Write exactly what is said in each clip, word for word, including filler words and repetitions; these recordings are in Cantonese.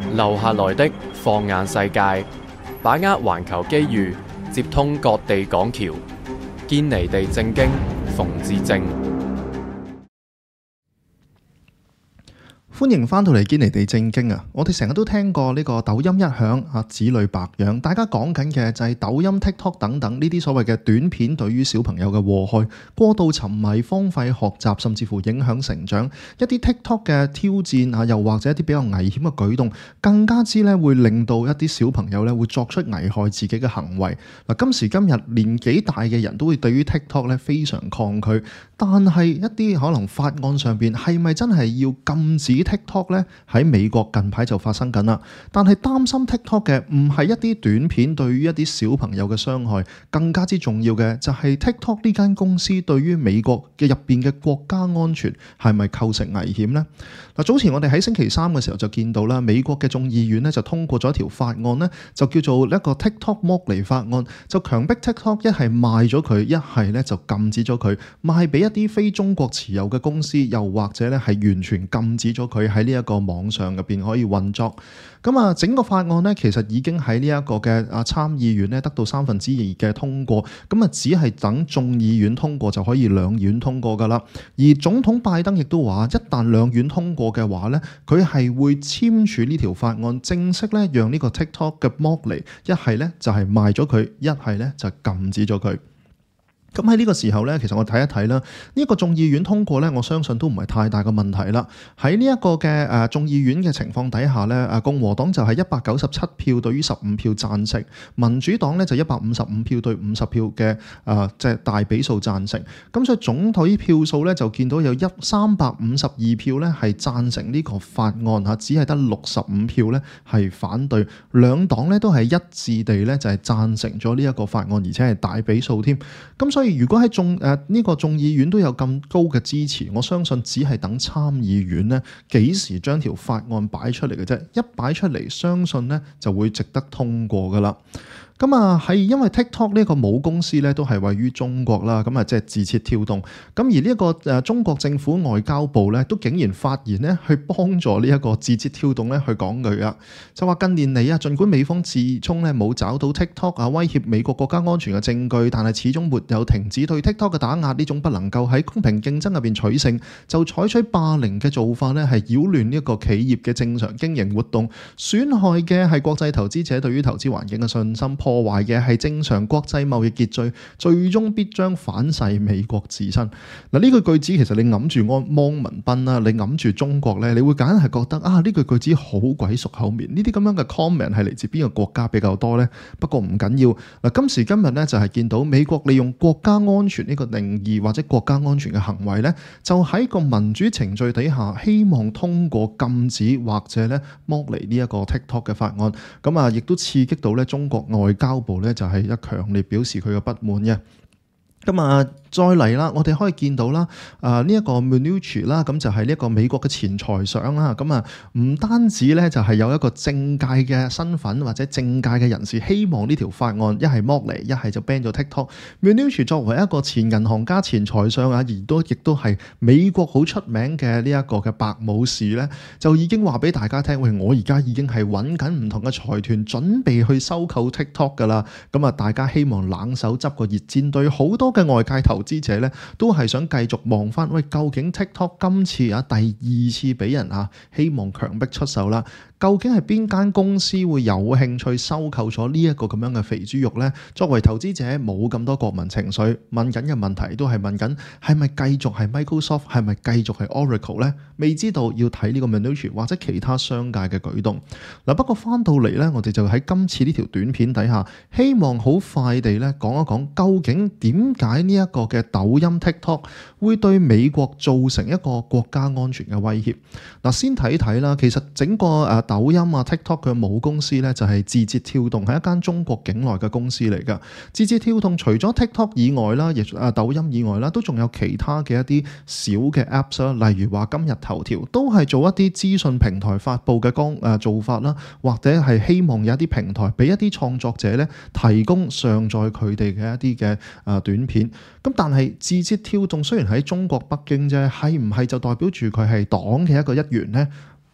留下來的放眼世界，把握環球機遇，接通各地港橋，堅尼地正經，馮智政。 歡迎翻到嚟堅尼地正經啊！我哋成日都聽過呢個抖音一響啊，子女白養。大家講緊嘅就係抖音、TikTok 等等呢啲所謂嘅短片對於小朋友嘅禍害，過度沉迷、荒廢學習，甚至乎影響成長。一啲 TikTok 嘅挑戰啊，又或者一啲比較危險嘅舉動，更加之咧會令到一啲小朋友咧會作出危害自己嘅行為。嗱，今時今日年紀大嘅人都會對於 TikTok 咧非常抗拒，但係一啲可能法案上邊係咪真係要禁止 TikTok 咧？喺美國近排就發生緊啦，但係擔心 TikTok 嘅唔係一啲短片對於一啲小朋友嘅傷害，更加之重要嘅就係 TikTok 呢間公司對於美國嘅入邊嘅國家安全係咪構成危險呢？嗱，早前我哋喺星期三嘅時候就見到啦，美國嘅眾議院咧就通過咗一條法案咧，就叫做一個 TikTok 剝離法案，就強迫 TikTok 一係賣咗佢，一係咧就禁止咗佢賣俾一啲非中國持有嘅公司，又或者咧係完全禁止咗佢喺呢一個網上入邊可以運作。咁啊，整個法案呢，其實已經喺呢一個嘅啊參議院呢得到三分之二嘅通過，咁啊只係等眾議院通過就可以兩院通過噶啦。而總統拜登亦都話，一旦兩院通過嘅話呢，佢係會簽署呢條法案，正式咧讓呢個 TikTok 嘅剝離，一係呢就係賣咗佢，一係呢就禁止咗佢。咁喺呢個時候呢，其實我睇一睇啦，呢、這、一個眾議院通過呢，我相信都唔係太大嘅問題啦。喺呢一個嘅誒眾議院嘅情況底下呢，誒共和黨就係一百九十七票對於十五票贊成，民主黨呢就一百五十五票對五十票嘅誒即係大比數贊成。咁所以總體票數呢，就見到有一三百五十二票呢係贊成呢個法案嚇，只係得六十五票呢係反對，兩黨呢都係一致地呢就係贊成咗呢一個法案，而且係大比數添。咁所以如果喺眾誒呢個眾議院都有咁高嘅支持，我相信只係等參議院呢幾時將條法案擺出嚟嘅啫，一擺出嚟，相信呢就會值得通過噶啦。咁啊，係因為 TikTok 呢個母公司咧都係位於中國啦，咁啊即係字節跳動。咁而呢一個誒中國政府外交部咧都竟然發言咧去幫助呢一個字節跳動咧去講句啊，就話近年嚟啊，儘管美方自稱咧冇找到 TikTok 啊威脅美國國家安全嘅證據，但係始終沒有停止對 TikTok 嘅打壓，呢種不能夠喺公平競爭入邊取勝，就採取霸凌嘅做法咧係擾亂呢一個企業嘅正常經營活動，損害嘅係國際投資者對於投資環境嘅信心，破壞嘅係正常國際貿易秩序，最終必將反噬美國自身。嗱，呢句句子其實你揞住安汪文斌啦，你揞住中國咧，你會簡係覺得啊，呢句句子好鬼熟口面。呢啲咁樣嘅 comment 係嚟自邊個國家比較多呢？不過唔緊要。嗱，今時今日咧就係見到美國利用國家安全呢個定義或者國家安全嘅行為咧，就喺個民主程序底下，希望通過禁止或者咧剝離呢一個 TikTok 嘅法案。咁啊，亦都刺激到咧中國外交部咧就係一強烈表示佢嘅不滿嘅。咁啊，再嚟啦，我哋可以見到啦，啊呢一個 Mnuchin 啦，咁就係呢一個美國嘅前財相啦。咁啊，唔單止咧就係有一個政界嘅身份或者政界嘅人士，希望呢條法案一係剝離，一係就 ban 咗 TikTok。Mnuchin 作為一個前銀行家、前財相啊，而都亦都係美國好出名嘅呢一個嘅白武士咧，就已經話俾大家聽，喂，我而家已經係揾緊唔同嘅財團，準備去收購 TikTok 噶啦。咁啊，大家希望冷手執個熱煎堆，好多嘅外界投資者咧都係想繼續望翻，喂，究竟 TikTok 今次啊第二次俾人啊希望強迫出售啦，究竟係邊間公司會有興趣收購咗呢一個咁樣嘅肥豬肉呢？作為投資者冇咁多國民情緒，問緊嘅問題都係問緊係咪繼續係 Microsoft， 係咪繼續係 Oracle 呢？未知道，要睇呢個 Mnuchin 或者其他商界嘅舉動。嗱，不過翻到嚟呢，我哋就喺今次呢條短片底下，希望好快地咧講一講究竟點解呢一個嘅抖音 TikTok 會對美國造成一個國家安全嘅威脅。嗱，先睇睇啦，其實整個誒抖音啊 TikTok 嘅母公司咧就係字節跳動，係一間中國境內嘅公司嚟㗎。字節跳動除咗 TikTok 以外啦，亦啊抖音以外啦，都仲有其他嘅一啲小嘅 Apps 啦，例如話今日頭條都係做一啲資訊平台發布嘅光誒做法啦，或者係希望有一啲平台俾一啲創作者咧提供上載佢哋嘅一啲嘅誒短片。咁但係字節跳動雖然喺中國北京啫，係唔係就代表住佢係黨嘅一個一員呢？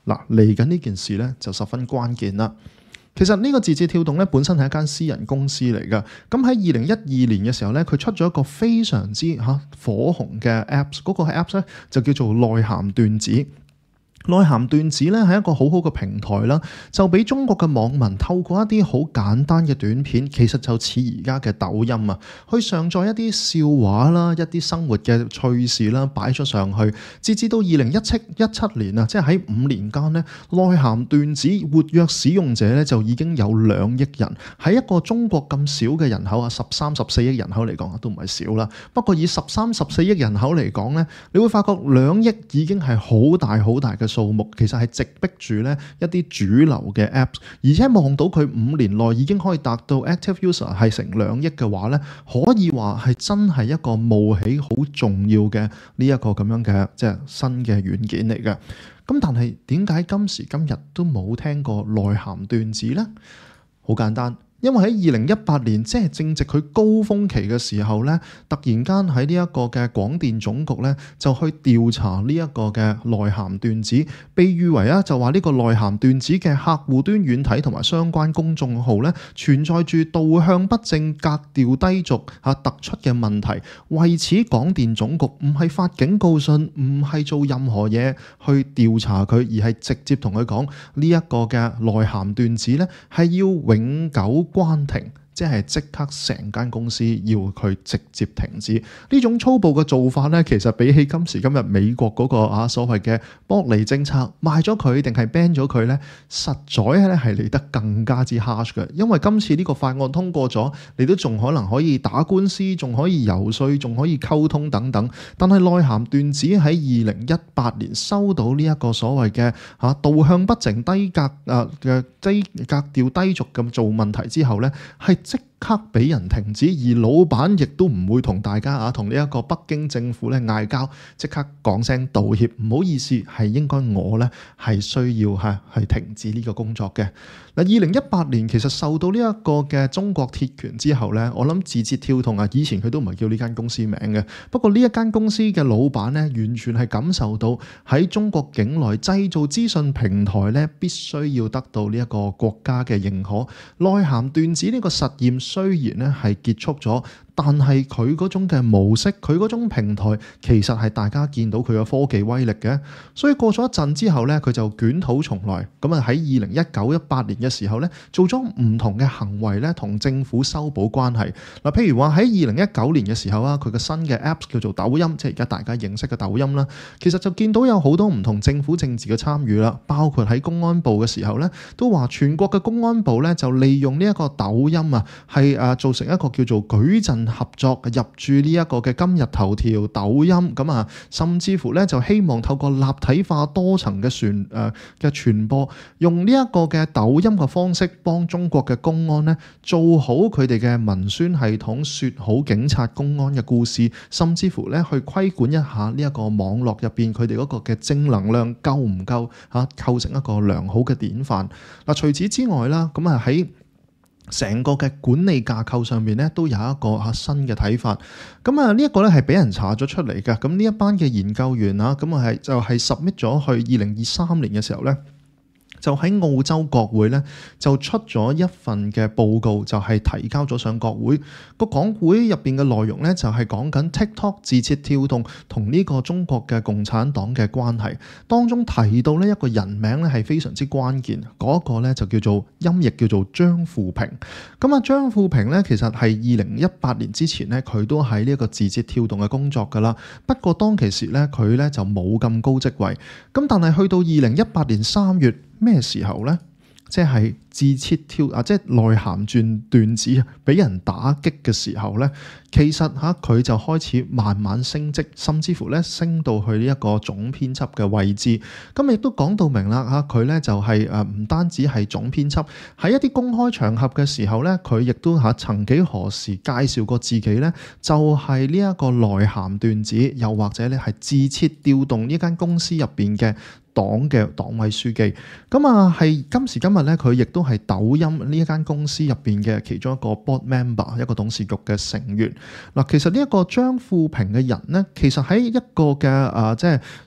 嗱，嚟緊呢件事咧就十分關鍵啦。其實呢個字節跳動咧本身係一間私人公司嚟㗎，咁喺二零一二年嘅時候咧，佢出咗一個非常之嚇火紅嘅 Apps， 嗰個 Apps 咧就叫做內涵段子。內涵段子咧係一個好好嘅平台啦，就俾中國嘅網民透過一啲好簡單嘅短片，其實就似而家嘅抖音啊，去上載一啲笑話啦、一啲生活嘅趣事啦，擺咗上去。截至到二零一七一七年啊，即係喺五年間呢，內涵段子活躍使用者咧就已經有兩億人，喺一個中國咁少嘅人口啊，十三十四億人口嚟講都唔係少啦。不過以十三十四億人口嚟講咧，你會發覺兩億已經係好大好大嘅數目，其實係直逼住咧一啲主流嘅 Apps， 而且望到佢五年內已經可以達到 active user 係成兩億嘅話咧，可以話係真係一個冒起好重要嘅呢一個咁樣嘅即係新嘅軟件嚟嘅。咁但係點解今時今日都冇聽過內涵段子呢？好簡單。因為喺二零一八年，即係正值佢高峰期嘅時候咧，突然間喺呢一個嘅廣電總局咧，就去調查呢一個嘅內涵段子，被譽為啊就話呢個內涵段子嘅客戶端軟體同埋相關公眾號咧，存在住導向不正、格調低俗嚇突出嘅問題。為此，廣電總局唔係發警告信，唔係做任何嘢去調查佢，而係直接同佢講呢一個嘅內涵段子咧，係要永久關停，即係即刻成間公司要佢直接停止。呢種粗暴嘅做法咧，其實比起今時今日美國嗰個啊所謂嘅剝離政策賣咗佢定係 ban 咗佢咧，實在咧係嚟得更加之 harsh 嘅。因為今次呢個法案通過咗，你都仲可能可以打官司，仲可以游說，仲可以溝通等等。但係內涵段子喺二零一八年收到呢一個所謂嘅嚇導向不正、低格啊嘅低格調低俗咁做問題之後咧，係即刻俾人停止，而老闆亦都唔會同大家啊，同呢一個北京政府咧嗌交，即刻講聲道歉，唔好意思，係應該我咧係需要係係停止呢個工作嘅。嗱，二零一八年其實受到呢一個嘅中國鐵拳之後咧，我諗字節跳動啊，以前佢都唔係叫呢間公司名嘅，不過呢一間公司嘅老闆咧，完全係感受到喺中國境內製造資訊平台咧，必須要得到呢一個國家嘅認可。內涵段子呢個實驗雖然咧係結束咗，但係佢嗰種嘅模式，佢嗰種平台，其實係大家見到佢嘅科技威力嘅。所以過咗一陣之後咧，佢就捲土重來。咁啊喺二零一九一八年嘅時候咧，做咗唔同嘅行為咧，同政府修補關係。嗱，譬如話喺二零一九年嘅時候啊，佢嘅新嘅 Apps 叫做抖音，即係而家大家認識嘅抖音啦。其實就見到有好多唔同政府政治嘅參與啦，包括喺公安部嘅時候咧，都話全國嘅公安部咧就利用呢一個抖音啊，係誒做成一個叫做矩陣合作入駐呢一個嘅今日頭條、抖音咁啊，甚至乎咧就希望透過立體化多層嘅傳誒嘅傳播，用呢一個嘅抖音嘅方式幫中國嘅公安咧做好佢哋嘅文宣系統，説好警察公安嘅故事，甚至乎咧去規管一下呢一個網絡入邊佢哋嗰個嘅正能量夠唔夠嚇，構成一個良好嘅典範。嗱，除此之外啦，咁啊喺成個嘅管理架構上面咧，都有一個嚇新嘅睇法。咁啊，呢一個咧係俾人查咗出嚟嘅。咁呢一班嘅研究員啊，咁啊係就係 submit 咗去二零二三年嘅時候咧，就喺澳洲國會咧就出咗一份嘅報告，就係提交咗上國會。個講會入邊嘅內容咧就係講緊 TikTok 字節跳動同呢個中國嘅共產黨嘅關係。當中提到呢一個人名咧係非常之關鍵，嗰個咧就叫做音譯叫做張富平。咁啊，張富平咧其實係二零一八年之前咧佢都喺呢一個字節跳動嘅工作㗎啦。不過當其時咧佢咧就冇咁高職位。咁但係去到二零一八年三月。咩時候呢？即係字節跳啊，即係內涵轉段子俾人打擊嘅時候呢，其實嚇佢就開始慢慢升職，甚至乎咧升到去呢一個總編輯嘅位置。咁亦都講到明啦嚇，佢咧就係誒唔單止係總編輯，喺一啲公開場合嘅時候咧，佢亦都嚇曾幾何時介紹過自己咧，就係呢一個內涵段子，又或者咧係字節跳動呢間公司入邊嘅黨嘅黨委書記。咁啊，係今時今日咧，佢亦都係抖音呢一間公司入邊嘅其中一個 board member， 一個董事局嘅成員。嗱，其實呢一個張富平嘅人咧，其實喺一個嘅啊、呃，即係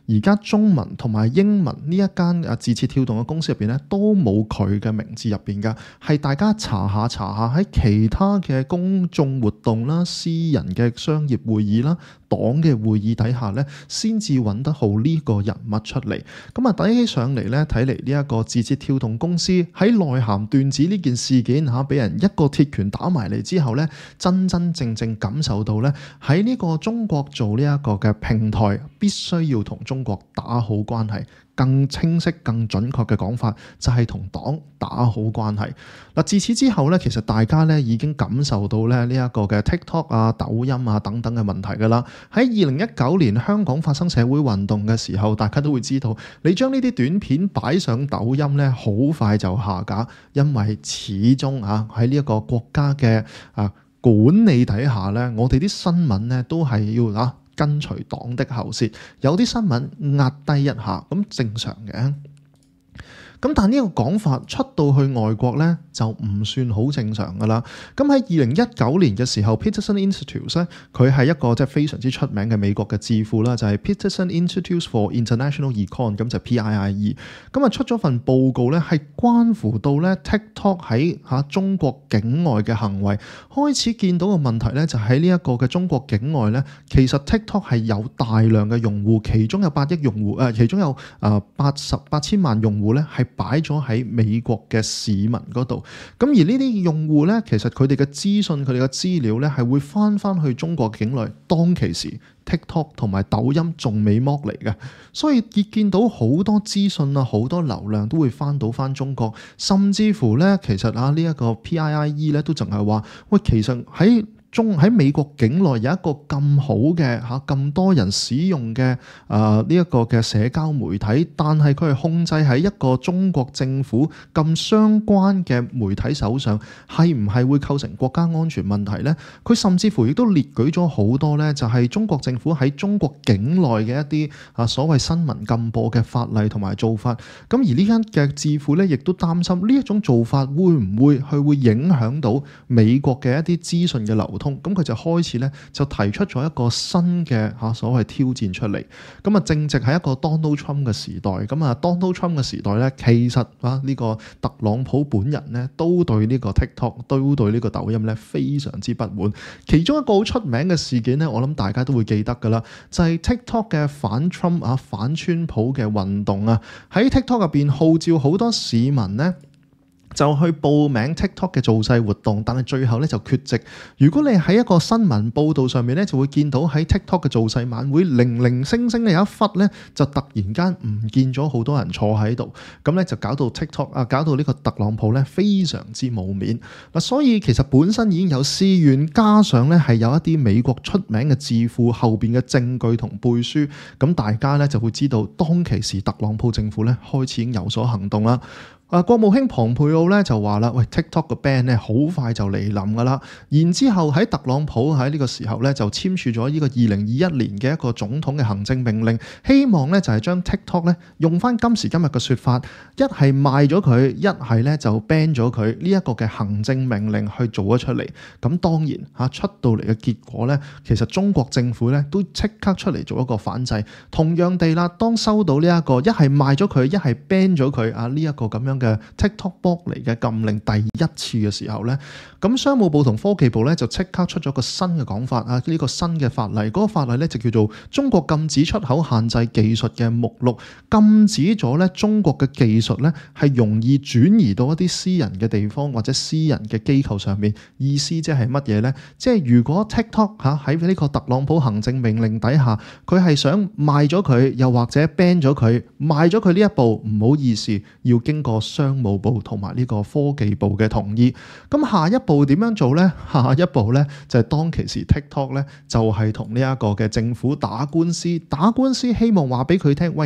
而家中文同埋英文呢一間啊字節跳動嘅公司入邊咧，都冇佢嘅名字入邊㗎，係大家查下查下喺其他嘅公眾活動啦、私人嘅商業會議啦、黨嘅會議底下咧，先至揾得好呢個人物出嚟。咁啊，睇起上嚟咧，睇嚟呢一個字節跳動公司喺內涵段子呢件事件嚇，俾人一個鐵拳打埋嚟之後咧，真真正正感受到咧，喺呢個中國做呢一個嘅平台，必須要同中國打好關係。更清晰、更準確嘅講法就係同黨打好關係。嗱，自此之後咧，其實大家咧已經感受到咧呢一個嘅 TikTok 啊、抖音啊等等嘅問題㗎啦。喺二零一九年香港發生社會運動嘅時候，大家都會知道，你將呢啲短片擺上抖音咧，好快就下架，因為始終啊喺呢一個國家嘅啊管理底下咧，我哋啲新聞咧都係要啊跟隨黨的喉舌，有啲新聞壓低一下，咁正常嘅。咁但呢個講法出到去外國咧，就唔算好正常噶啦。咁喺二零一九年嘅時候 ，Peterson Institute 咧，佢係一個即係非常之出名嘅美國嘅智庫啦，就係、是、Peterson Institute for International Econ， 咁就 P I I E。咁啊出咗份報告咧，係關乎到咧 TikTok 喺嚇中國境外嘅行為，開始見到個問題咧，就喺呢一個嘅中國境外咧，其實 TikTok 係有大量嘅用戶，其中有八億用戶，誒、呃、其中有誒八十八千萬用戶咧係擺咗喺美國嘅市民嗰度，咁而呢啲用戶咧，其實佢哋嘅資訊、佢哋嘅資料咧，係會翻翻去中國境內。當其時 TikTok 同埋抖音仲未剝離嘅，所以亦見到好多資訊啊、好多流量都會翻到翻中國，甚至乎咧，其實啊呢一個 P I I E 咧都淨係話，喂，其實喺中喺美國境內有一個咁好嘅嚇咁多人使用嘅啊呢一個嘅社交媒體，但係佢係控制喺一個中國政府咁相關嘅媒體手上，係唔係會構成國家安全問題呢？佢甚至乎亦都列舉咗好多呢，就係中國政府喺中國境內嘅一啲啊所謂新聞禁播嘅法例同埋做法。咁而呢間嘅智庫呢，亦都擔心呢一種做法會唔會佢會影響到美國嘅一啲資訊嘅流通，咁佢就開始咧就提出咗一個新嘅嚇所謂挑戰出嚟。咁啊正值係一個 Donald Trump 嘅時代，咁啊 Donald Trump 嘅時代咧，其實啊呢個特朗普本人咧都對呢個 TikTok 都對呢個抖音咧非常之不滿。其中一個好出名嘅事件咧，我諗大家都會記得㗎啦，就係 TikTok 嘅反 Trump 啊反川普嘅運動啊，喺 TikTok 入邊號召好多市民咧，就去報名 TikTok 嘅造勢活動，但係最後咧就缺席。如果你喺一個新聞報導上面咧，就會見到喺 TikTok 嘅造勢晚會，零零星星咧有一忽咧就突然間唔見咗好多人坐喺度，咁咧就搞到 TikTok 啊，搞到呢個特朗普咧非常之冇面嗱。所以其實本身已經有私怨，加上咧係有一啲美國出名嘅智庫後邊嘅證據同背書，咁大家咧就會知道當其時特朗普政府咧開始已經有所行動啦。啊，國務卿蓬佩奧咧就話啦，喂 TikTok 個 ban 咧好快就嚟臨噶啦。然之後喺特朗普喺呢個時候咧就簽署咗呢個二零二一年嘅一個總統嘅行政命令，希望咧就係將 TikTok 咧用翻今時今日嘅説法，一係賣咗佢，一係咧就 ban 咗佢呢一個嘅行政命令去做咗出嚟。咁當然嚇出到嚟嘅結果咧，其實中國政府咧都即刻出嚟做一個反制。同樣地啦，當收到呢、這、一個一係賣咗佢，一係 ban 咗佢啊呢一個咁樣嘅 TikTok 剝離嘅禁令第一次嘅時候咧，咁商務部同科技部咧就即刻出咗個新嘅講法啊！呢、這個新嘅法例，嗰、那個法例咧就叫做《中國禁止出口限制技術嘅目錄》，禁止咗咧中國嘅技術咧係容易轉移到一啲私人嘅地方或者私人嘅機構上面。意思即係乜嘢咧？即係如果 TikTok 嚇喺呢個特朗普行政命令底下，佢係想賣咗佢，又或者 ban 咗佢，賣咗佢呢一步，唔好意思，要經過商務部同埋呢個科技部嘅同意。咁下一步點樣做呢？下一步呢，就係當其時 TikTok 呢，就係同呢一個嘅政府打官司，打官司希望話俾佢聽，喂，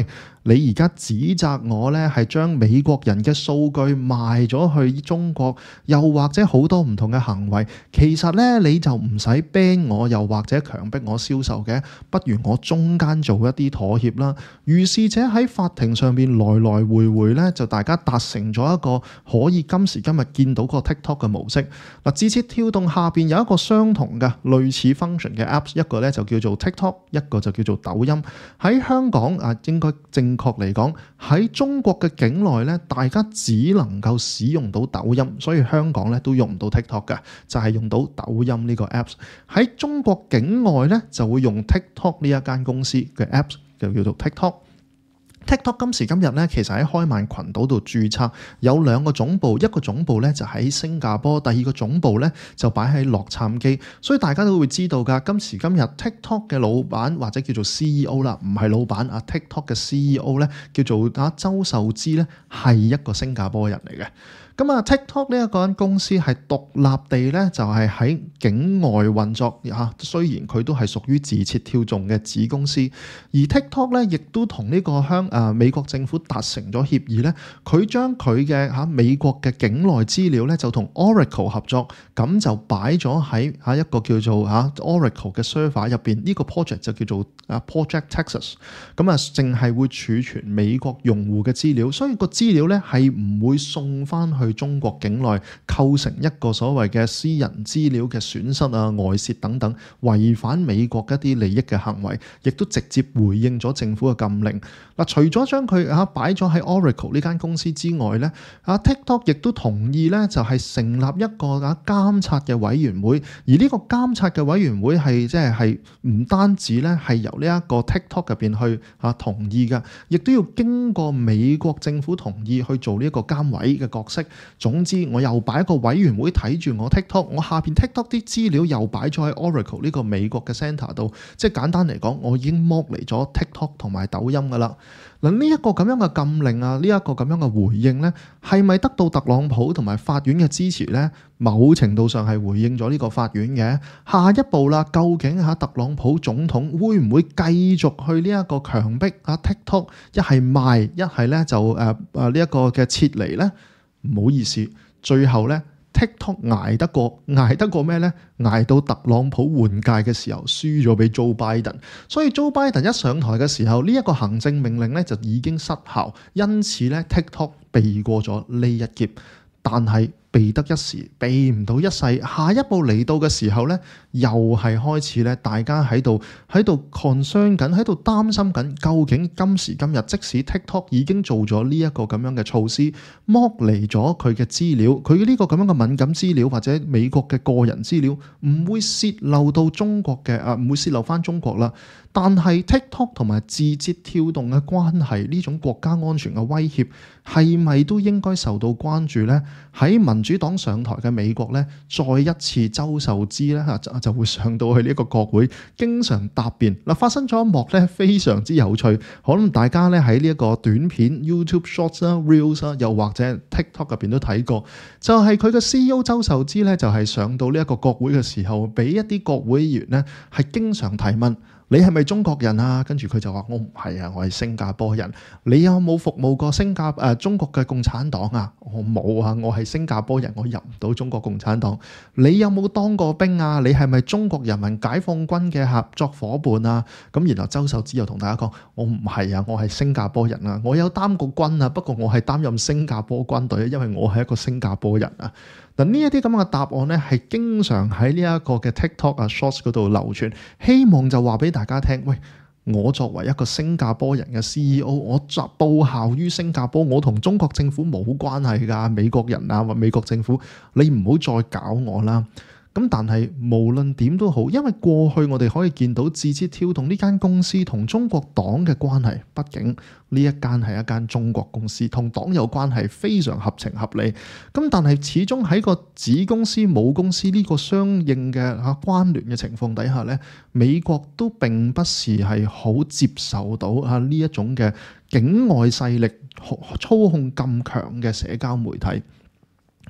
你而家指責我咧係將美國人嘅數據賣咗去中國，又或者好多唔同嘅行為，其實咧你就唔使 ban 我，又或者強迫我銷售嘅，不如我中間做一啲妥協啦。於是者喺法庭上邊來來回回咧，就大家達成咗一個可以今時今日見到個 TikTok 嘅模式。嗱，字節跳動下邊有一個相同嘅類似 function 嘅 apps， 一個咧就叫做 TikTok， 一個就叫做抖音。喺香港啊，應該正確嚟講，喺中國嘅境內咧，大家只能夠使用到抖音，所以香港咧都用唔到 TikTok 嘅，就係用到抖音呢個 apps。喺中國境外咧就會用 TikTok 呢一間公司嘅 apps， 就叫做 TikTok。TikTok 今時今日咧，其實喺開曼群島度註冊有兩個總部，一個總部咧就喺新加坡，第二個總部咧就擺喺洛杉磯，所以大家都會知道㗎。今時今日 TikTok 嘅老闆或者叫做 C E O 啦，唔係老闆啊 ，TikTok 嘅 C E O 咧叫做啊周受資咧，係一個新加坡人嚟嘅。咁啊 TikTok 呢一間公司係獨立地咧，就係喺境外運作嚇。雖然佢都係屬於字節跳動嘅子公司，而 TikTok 咧亦都同呢個香誒美國政府達成咗協議咧，佢將佢嘅嚇美國嘅境內資料咧就同 Oracle 合作，咁就擺咗喺嚇一個叫做嚇 Oracle 嘅 server 入邊。呢個 project 就叫做啊 Project Texas。咁啊，淨係會儲存美國用戶嘅資料，所以個資料咧係唔會送翻去中國境內，構成一個所謂嘅私人資料嘅損失啊、外泄等等，違反美國一啲利益嘅行為，亦都直接回應咗政府嘅禁令。嗱，除咗將佢啊擺咗喺 Oracle 呢間公司之外咧，啊 TikTok 亦都同意咧，就係成立一個啊監察嘅委員會，而呢個監察嘅委員會係即係係唔單止咧係由呢一個 TikTok 入邊去啊同意嘅，亦都要經過美國政府同意去做呢一個監委嘅角色。總之，我又擺一個委員會睇住我 TikTok， 我下邊 TikTok 啲資料又擺咗喺 Oracle 呢個美國嘅 centre 度，即係簡單嚟講，我已經剝離咗 TikTok 同埋抖音噶啦。嗱，呢一個咁樣嘅禁令啊，呢一個咁樣嘅回應呢，係咪得到特朗普同埋法院嘅支持呢？某程度上係回應咗呢個法院嘅。下一步啦，究竟嚇特朗普總統會唔會繼續去呢一個強迫啊 TikTok 一係賣，一係咧就誒誒呢一個嘅撤離呢？唔好意思，最後咧 TikTok 捱得過，捱得過咩咧？捱到特朗普換屆嘅時候輸咗俾 Joe Biden， 所以 Joe Biden 一上台嘅時候，呢、這、一個行政命令咧就已經失效，因此咧 TikTok 避過咗呢一劫，但係避得一時，避唔到一世。下一步嚟到嘅時候咧，又係開始咧，大家喺度喺度 concern 緊，喺度擔心緊，究竟今時今日，即使 TikTok 已經做咗呢一個咁樣嘅措施，剝離咗佢嘅資料，佢呢個咁樣嘅敏感資料或者美國嘅個人資料，唔會泄漏到中國嘅啊，唔會泄漏翻中國啦。但係 TikTok 同埋字節跳動嘅關係，呢種國家安全嘅威脅係咪都應該受到關注呢？喺民主黨上台嘅美國咧，再一次周受資咧嚇就就會上到去呢一個國會，經常答辯。嗱，發生咗一幕咧，非常之有趣，可能大家咧喺呢一個短片 YouTube Shorts 啦、Reels 啦，又或者 TikTok 入邊都睇過，就係佢嘅 C E O 周受資咧，就係上到呢一個國會嘅時候，俾一啲國會議員咧係經常提問。你係咪中國人啊？跟住佢就話：我唔係啊，我係新加坡人。你有冇服務過新加誒、呃、中國嘅共產黨啊？我冇啊，我係新加坡人，我入唔到中國共產黨。你有冇當過兵啊？你係咪中國人民解放軍嘅合作伙伴啊？咁然後周受資又同大家講：我唔係啊，我係新加坡人啊，我有擔過軍啊，不過我係擔任新加坡軍隊，因為我係一個新加坡人啊。嗱，呢一啲咁嘅答案咧，係經常喺呢一個嘅 TikTok 啊 Shorts 嗰度流傳，希望就話俾大家聽，喂，我作為一個新加坡人嘅 C E O， 我作報效於新加坡，我同中國政府冇關係㗎，美國人啊或美國政府，你唔好再搞我啦。咁但係無論點都好，因為過去我哋可以見到字節跳動呢間公司同中國黨嘅關係，畢竟呢一間係一間中國公司，同黨有關係，非常合情合理。咁但係始終喺個子公司母公司呢個相應嘅嚇關聯嘅情況底下咧，美國都並不是係好接受到嚇呢一種嘅境外勢力操控咁強嘅社交媒體。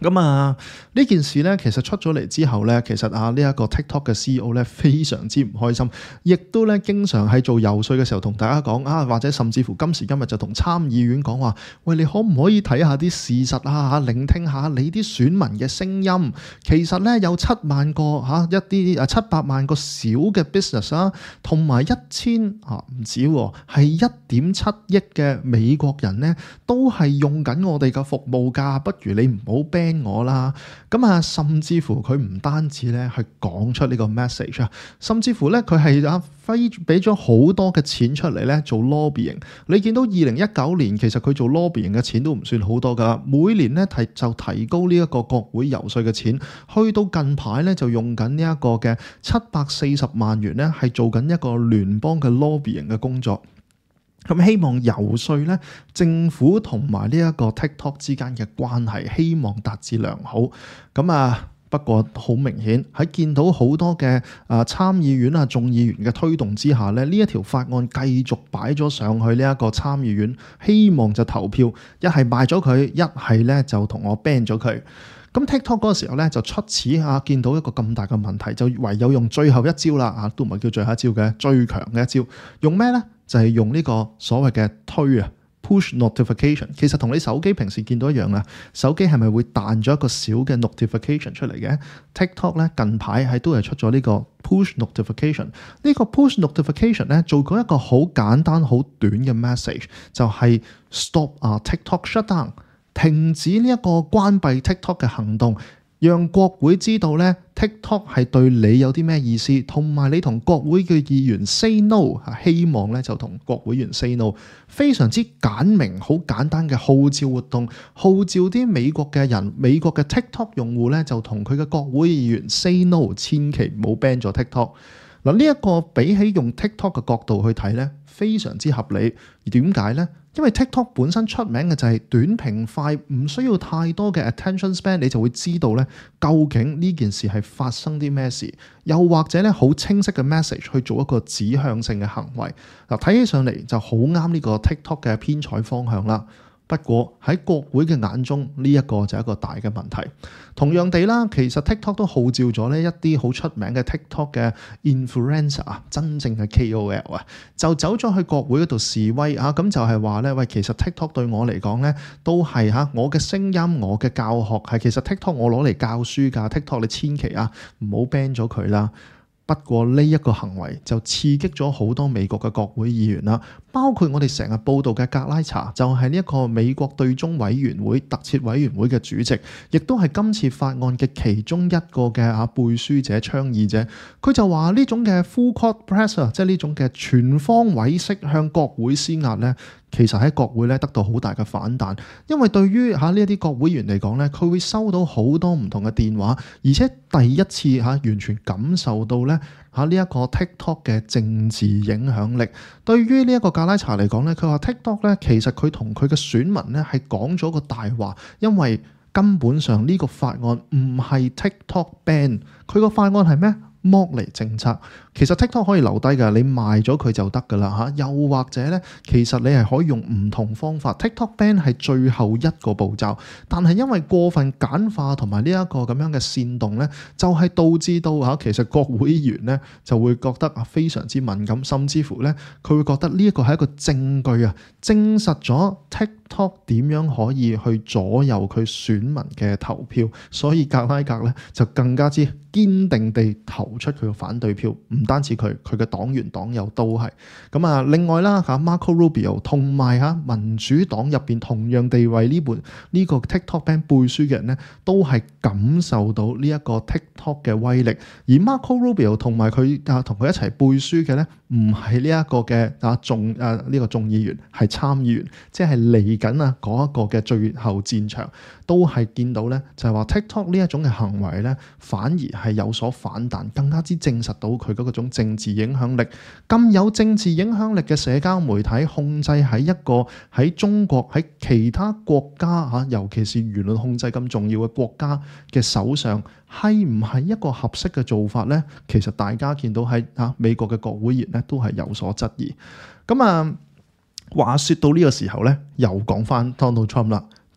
咁啊，呢件事咧，其實出咗嚟之後咧，其實啊呢一個 TikTok 嘅 C E O 咧非常之唔開心，亦都咧經常喺做游說嘅時候同大家講啊，或者甚至乎今時今日就同參議院講話，喂，你可唔可以睇下啲事實啊？聆聽下你啲選民嘅聲音。其實咧有七萬個嚇一啲啊七百萬個小嘅 business 啊，同埋一千啊唔止喎，係一點七億嘅美國人咧，都係用緊我哋嘅服務㗎。不如你唔好 ban我啦，咁啊，甚至乎佢唔單止咧去講出呢個 message 啊，甚至乎咧佢係啊飛俾咗好多嘅錢出嚟咧做 lobbying。你見到二零一九年其實佢做 lobbying 嘅錢都唔算好多㗎，每年咧提就提高呢一個國會游說嘅錢，去到近排咧就用緊呢一個嘅七百四十萬元咧係做緊一個聯邦嘅 lobbying 嘅工作。咁希望游說咧政府同埋呢一個 TikTok 之間嘅關係，希望達至良好。咁啊，不過好明顯喺見到好多嘅啊參議院啊眾議員嘅推動之下咧，呢一條法案繼續擺咗上去呢一個參議院，希望就投票，一係賣咗佢，一係咧就同我 ban 咗佢。咁 TikTok 嗰個時候咧就出始啊，見到一個咁大嘅問題，就唯有用最後一招啦啊，都唔係叫最後一招嘅，最強嘅一招，用咩咧？就係用呢個所謂嘅推啊 push notification。其實同你手機平時見到一樣啊，手機係咪會彈咗一個小嘅 notification 出嚟嘅？ TikTok 咧近排係都係出咗呢個 push notification。呢個 push notification 咧做過一個好簡單好短嘅 message，就係 stop 啊 TikTok shutdown， 停止呢一個關閉 TikTok 嘅行動，讓國會知道咧 TikTok 係對你有啲咩意思，同埋你同國會嘅議員 say no， 希望咧就同國會議員 say no， 非常之簡明好簡單嘅號召活動，號召啲美國嘅人，美國嘅 TikTok 用戶咧就同佢嘅國會議員 say no， 千祈唔好 ban 咗 TikTok。嗱，呢一個比起用 TikTok 嘅角度去睇咧，非常之合理。而點解咧？因為 TikTok 本身出名嘅就係短平快，唔需要太多嘅 attention span， 你就會知道咧究竟呢件事係發生啲咩事，又或者咧好清晰嘅 message 去做一個指向性嘅行為。嗱，睇起上嚟就好啱呢個 TikTok 嘅編採方向啦。不過喺國會嘅眼中，呢一個就係一個大嘅問題。同樣地啦，其實 TikTok 都號召咗呢一啲好出名嘅 TikTok 嘅 influencer 啊，真正嘅 K O L 啊，就走咗去國會嗰度示威啊。咁就係話咧，喂，其實 TikTok 對我嚟講咧，都係嚇我嘅聲音，我嘅教學係其實 TikTok 我攞嚟教書㗎。TikTok 你千祈啊唔好 ban 咗佢啦。不過呢一個行為就刺激咗好多美國嘅國會議員啦，包括我哋成日報道嘅格拉查，就係呢一個美國對中委員會特設委員會嘅主席，亦都係今次法案嘅其中一個嘅啊背書者、倡議者。佢就話呢種嘅 full court press， 即係呢種嘅全方位式向國會施壓咧，其實喺國會咧得到好大嘅反彈，因為對於嚇呢一啲國會議員嚟講咧，佢會收到好多唔同嘅電話，而且第一次嚇完全感受到咧嚇呢一個 TikTok 嘅政治影響力。對於呢一個格拉查嚟講咧，佢話 TikTok 咧其實佢同佢嘅選民咧係講咗個大話，因為根本上呢個法案唔係 TikTok ban， 佢個法案係咩？剝離政策。其實 TikTok 可以留低㗎，你賣咗佢就得㗎啦嚇。又或者咧，其實你係可以用唔同方法。TikTok ban 係最後一個步驟，但係因為過分簡化同埋呢一個咁樣嘅煽動咧，就係導致到嚇其實國會議員咧就會覺得啊非常之敏感，甚至乎咧佢會覺得呢一個係一個證據啊，證實咗 TikTok 點樣可以去左右佢選民嘅投票，所以格拉格咧就更加之堅定地投出佢嘅反對票。唔單止佢，佢嘅黨員黨友都係咁啊。另外啦嚇 Marco Rubio 同埋嚇民主黨入邊同樣地為呢本呢個 TikTok ban 背書嘅人咧，都係感受到呢一個 TikTok 嘅威力。而 Marco Rubio 同埋佢啊同佢一齊背書嘅咧，唔係呢一個嘅啊眾啊呢個眾議員，係參議員，即係嚟緊啊嗰一個嘅最後戰場，都係見到咧就係話 TikTok 呢一種嘅行為咧，反而係有所反彈，更加之證實到佢嗰種政治影響力。咁有政治影響力嘅社交媒體控制喺一個喺中國喺其他國家嚇，尤其是輿論控制咁重要嘅國家嘅手上，係唔係一個合適嘅做法呢？其實大家見到喺啊美國嘅國會議員咧都係有所質疑。咁啊話說到呢個時候咧，又講翻 Donald Trump 啦。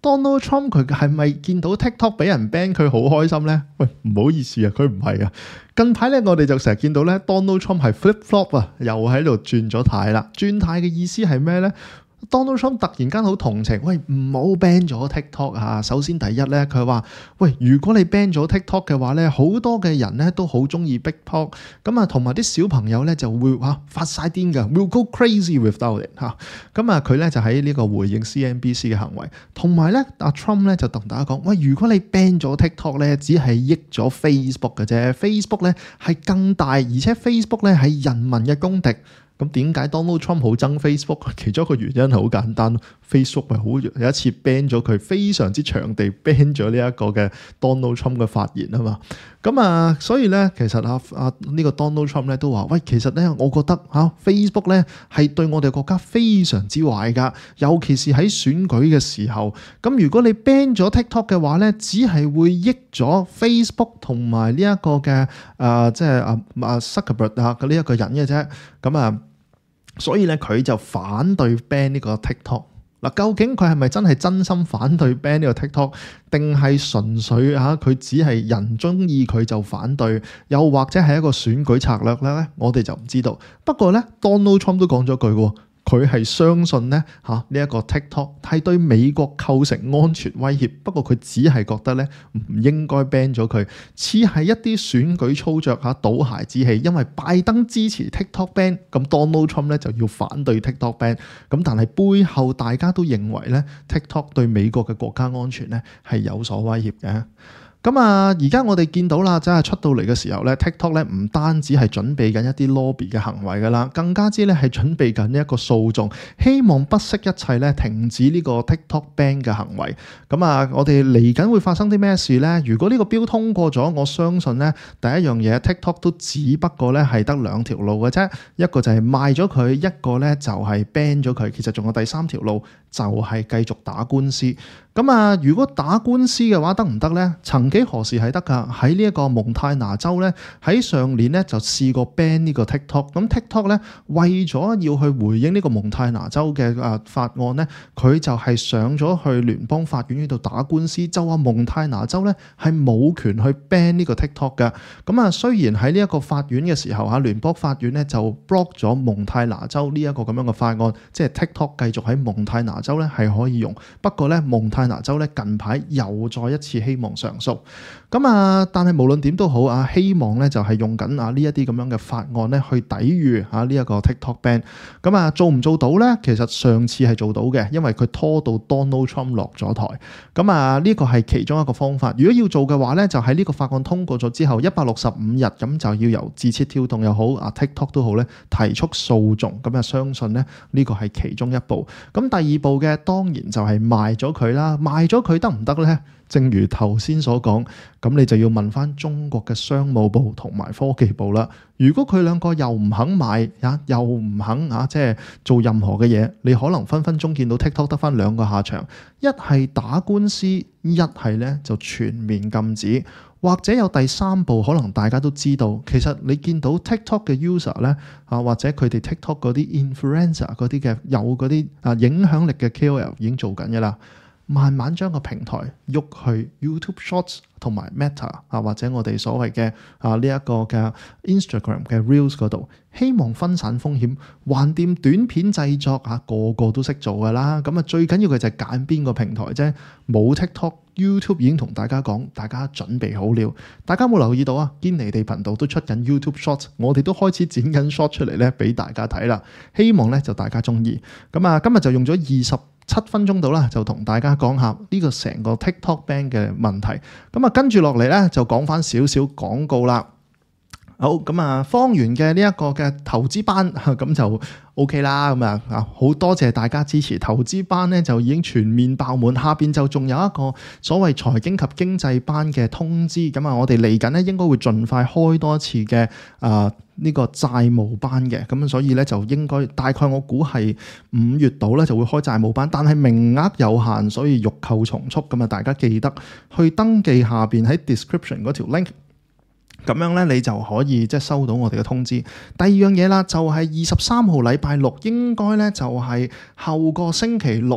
Donald Trump 佢係咪見到 TikTok 俾人 ban 佢好開心呢？喂，唔好意思啊，佢唔係啊。近排咧，我哋就成日見到咧 Donald Trump 係 flip flop 啊，又喺度轉咗軚啦。轉軚嘅意思係咩呢？Donald Trump 突然間好同情，喂，唔好 ban 咗 TikTok 啊！首先第一咧，佢話喂，如果你 ban 咗 TikTok 嘅話咧，好多嘅人咧都好中意 TikTok，咁啊，同埋啲小朋友咧就會嚇發晒癲㗎 ，will go crazy without it 嚇。咁啊，佢咧就喺呢個回應 C N B C 嘅行為，同埋咧阿 Trump 咧就同大家講，喂，如果你 ban 咗 TikTok 咧，只係益咗 Facebook 嘅啫 ，Facebook 咧係更大，而且 Facebook 咧係人民嘅公敵。咁點解 Donald Trump 好憎 Facebook？ 其中一個原因係好簡單 ，Facebook 係好有一次 ban 咗佢，非常之長地 ban 咗呢一個嘅 Donald Trump 嘅發言啊嘛。咁啊，所以咧，其實啊啊呢個 Donald Trump 咧都話，喂，其實咧，我覺得嚇、啊、Facebook 咧係對我哋國家非常之壞㗎，尤其是喺選舉嘅時候。咁如果你 ban 咗 TikTok 嘅話咧，只係會益咗 Facebook 同埋呢一個嘅啊，即係啊啊 Zuckerberg 啊嘅呢一個人嘅啫。咁啊，所以咧佢就反對 ban 呢個 TikTok。嗱，究竟佢係咪真係真心反對 ban 呢個 TikTok， 定係純粹嚇佢只係人中意佢就反對，又或者係一個選舉策略咧？我哋就唔知道。不過咧，Donald Trump 都講咗句喎。佢係相信咧嚇呢一個 TikTok 係對美國構成安全威脅，不過佢只係覺得咧唔應該 ban 咗佢，似係一啲選舉操作嚇倒鞋之氣。因為拜登支持 TikTok ban，咁 Donald Trump 咧就要反對 TikTok ban。咁但係背後大家都認為咧 TikTok 對美國嘅國家安全咧係有所威脅嘅。咁啊，而家我哋見到啦，真係出到嚟嘅時候咧 ，TikTok 咧唔單止係準備緊一啲 lobby 嘅行為噶啦，更加之咧係準備緊呢一個訴訟，希望不惜一切咧停止呢個 TikTok ban 嘅行為。咁啊，我哋嚟緊會發生啲咩事咧？如果呢個標通過咗，我相信咧第一樣嘢 TikTok 都只不過咧係得兩條路嘅啫，一個就係賣咗佢，一個咧就係 ban 咗佢。其實仲有第三條路，就係繼續打官司。咁啊，如果打官司嘅話得唔得呢？曾幾何時係得㗎？喺呢一個蒙太拿州咧，喺上年咧就試過 ban 呢個 TikTok。咁 TikTok 咧為咗要去回應呢個蒙太拿州嘅啊法案咧，佢就係上咗去聯邦法院呢度打官司，就話蒙太拿州咧係冇權去 ban 呢個 TikTok 嘅。咁啊，雖然喺呢一個法院嘅時候嚇，聯邦法院咧就 block 咗蒙太拿州呢一個咁樣嘅法案，即係 TikTok 繼續喺蒙太拿州咧係可以用。不過咧，蒙太拿州咧近排又再一次希望上訴。咁啊，但係無論點都好啊，希望咧就係用緊啊呢一啲咁樣嘅法案咧去抵禦啊呢一個 TikTok ban。咁啊，做唔做到咧？其實上次係做到嘅，因為佢拖到 Donald Trump 落咗台。咁啊，呢個係其中一個方法。如果要做嘅話咧，就喺呢個法案通過咗之後一百六十五日，咁就要由字節跳動又好啊 TikTok 都好咧提出訴訟。咁啊，相信咧呢個係其中一步。咁第二步嘅當然就係賣咗佢啦，賣咗佢得唔得咧？正如頭先所講，咁你就要問翻中國嘅商務部同埋科技部啦。如果佢兩個又唔肯買啊，又唔肯啊，即係做任何嘅嘢，你可能分分鐘見到 TikTok 得翻兩個下場，一係打官司，一係咧就全面禁止，或者有第三步，可能大家都知道，其實你見到 TikTok 嘅 user 咧啊，或者佢哋 TikTok 嗰啲 influencer 嗰啲嘅有嗰啲啊影響力嘅 K O L 已經做緊嘅啦。慢慢將個平台喐去 YouTube Shorts 同埋 Meta 啊，或者我哋所謂嘅啊呢一個嘅 Instagram 嘅 Reels 嗰度，希望分散風險，橫掂短片製作啊，個個都識做噶啦。咁啊，最緊要嘅就係揀邊個平台啫。冇 TikTok、YouTube 已經同大家講，大家準備好了。大家有冇留意到啊？堅尼地頻道都出緊 YouTube Shorts，我哋都開始剪緊 Short 出嚟咧，俾大家睇啦。希望咧就大家中意。咁啊，今日就用咗二十七分鐘到啦，就同大家講下呢個成個 TikTok ban 嘅問題。咁啊，跟住落嚟咧就講翻少少廣告啦。好，咁啊，方圓嘅呢一個嘅投資班咁就 OK 啦。咁啊啊，好多謝大家支持。投資班咧就已經全面爆滿，下邊就仲有一個所謂財經及經濟班嘅通知。咁啊，我哋嚟緊咧應該會盡快開多一次嘅啊呢個債務班嘅。咁所以咧就應該大概我估係五月度咧就會開債務班，但係名額有限，所以欲購從速。咁啊，大家記得去登記下邊喺 description 嗰條 link。咁樣咧，你就可以即係收到我哋嘅通知。第二樣嘢啦，就係二十三號禮拜六，應該咧就係後個星期六啊，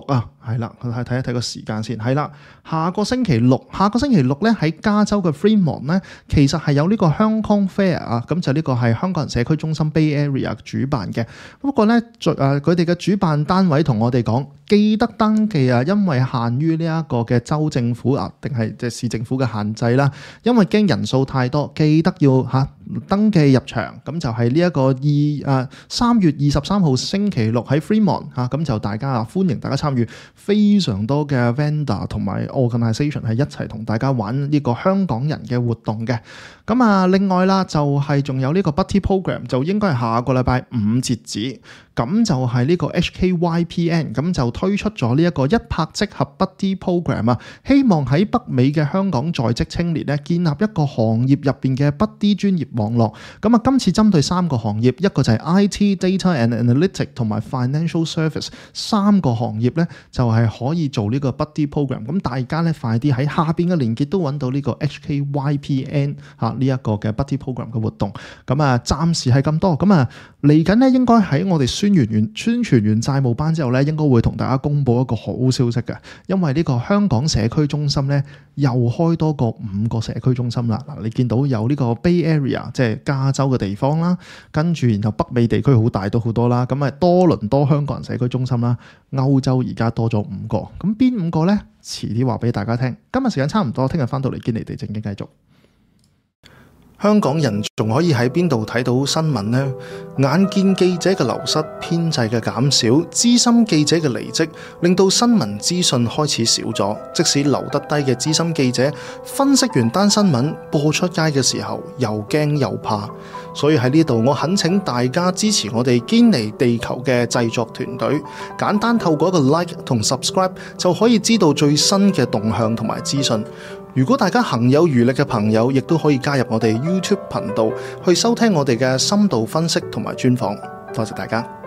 係啦，睇睇一睇個時間先。係啦，下個星期六，下個星期六咧喺加州嘅 Fremont 咧，其實係有呢個香港 Fair 啊，咁就呢個係香港人社區中心 Bay Area 主辦嘅。不過咧，誒佢哋嘅主辦單位同我哋講，記得登記啊，因為限於呢一個嘅州政府啊，定係即係市政府嘅限制啦。因為驚人數太多，記得要嚇、啊、登記入場。咁就係呢一個二誒三月二十三號星期六喺 Fremont 嚇、啊，咁就大家啊歡迎大家參與。非常多嘅 vendor 同埋 organisation 係一齊同大家玩呢個香港人嘅活動嘅。咁啊，另外啦，就係仲有呢個 Buddy Program， 就應該係下個禮拜五截止。咁就係呢個 H K Y P N， 咁就推出咗呢一個一拍即合 Buddy Program 啊，希望喺北美嘅香港在職青年咧，建立一個行業入邊嘅 Buddy 專業網絡。咁啊，今次針對三個行業，一個就係 I T、Data and Analytics 同埋 Financial Service 三個行業咧，就係可以做呢個 Buddy Program。咁大家咧快啲喺下邊嘅連結都揾到呢個 H K Y P N 嚇呢一個嘅 Buddy Program 嘅活動。咁啊，暫時係咁多。咁啊，嚟緊咧應該喺我哋宣傳完宣傳完債務班之後咧，應該會同大家公布一個好消息嘅，因為呢個香港社區中心咧又開多個五個社區中心啦。嗱，你見到有呢個 Bay Area 即係加州嘅地方啦，跟住然後北美地區好大都好多啦，咁啊多倫多香港人社區中心啦，歐洲而家多咗五個，咁邊五個呢？遲啲話俾大家聽。今日時間差唔多，聽日翻到嚟堅尼地正經繼續。香港人仲可以喺邊度睇到新聞呢？眼見記者嘅流失、編制嘅減少、資深記者嘅離職，令到新聞資訊開始少咗。即使留得低嘅資深記者，分析完單新聞播出街嘅時候，又驚又怕。所以喺呢度，我懇請大家支持我哋堅尼地球嘅製作團隊，簡單透過一個 like 同 subscribe 就可以知道最新嘅動向同埋資訊。如果大家行有餘力嘅朋友，亦都可以加入我哋 YouTube 頻道去收聽我哋嘅深度分析同埋專訪。多謝大家。